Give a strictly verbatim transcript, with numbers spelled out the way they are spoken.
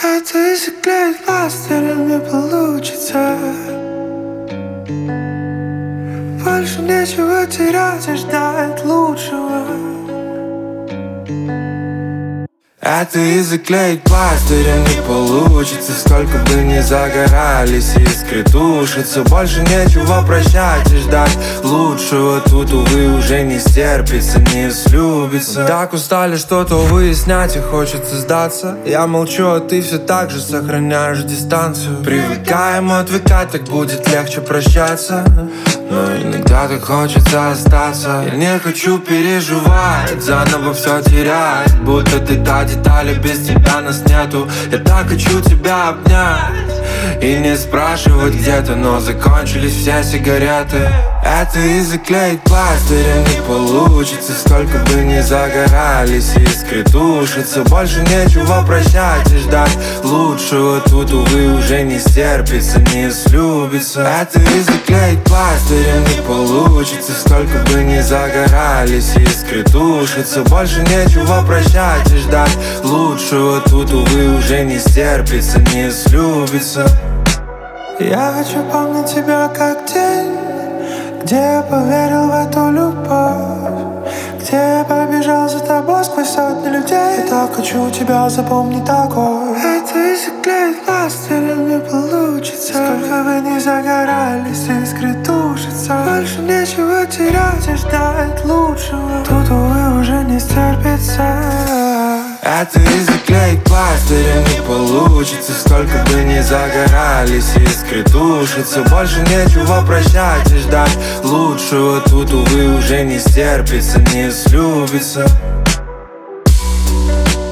Это если клеить пластырем не получится. Больше нечего терять и ждать лучшего. Это и заклеить пластырем не получится. Сколько бы ни загорались искры тушатся. Больше нечего прощать и ждать лучшего. Тут, увы, уже не стерпится, не слюбится. Мы так устали что-то выяснять и хочется сдаться. Я молчу, а ты все так же сохраняешь дистанцию. Привыкаем отвыкать, так будет легче прощаться. Но иногда так хочется остаться. Я не хочу переживать, заново все терять. Будто ты та деталь, и без тебя нас нету. Я так хочу тебя обнять и не спрашивать где-то, но закончились все сигареты. Это и заклеить пластырем не получится. Сколько бы ни загорались искры тушатся. Больше нечего прощать и ждать лучшего. Тут, увы, уже не стерпится, не слюбится. Это и заклеить пластырем не получится. Сколько бы ни загорались искры тушатся. Больше нечего прощать и ждать лучшего. Тут, увы, уже не стерпится, не слюбится. Я хочу помнить тебя как день, где я поверил в эту любовь, где я побежал за тобой сквозь сотни людей. Я так хочу тебя запомнить такой. Это если клеить пластырем не получится. Сколько бы ни загорались искры тушатся. Больше нечего терять и ждать лучшего. Тут, увы, уже не стерпится. Это и заклеить пластырем не получится. Сколько бы ни загорались искры тушатся. Больше нечего прощать и ждать лучшего. Тут, увы, уже не стерпится, не слюбится.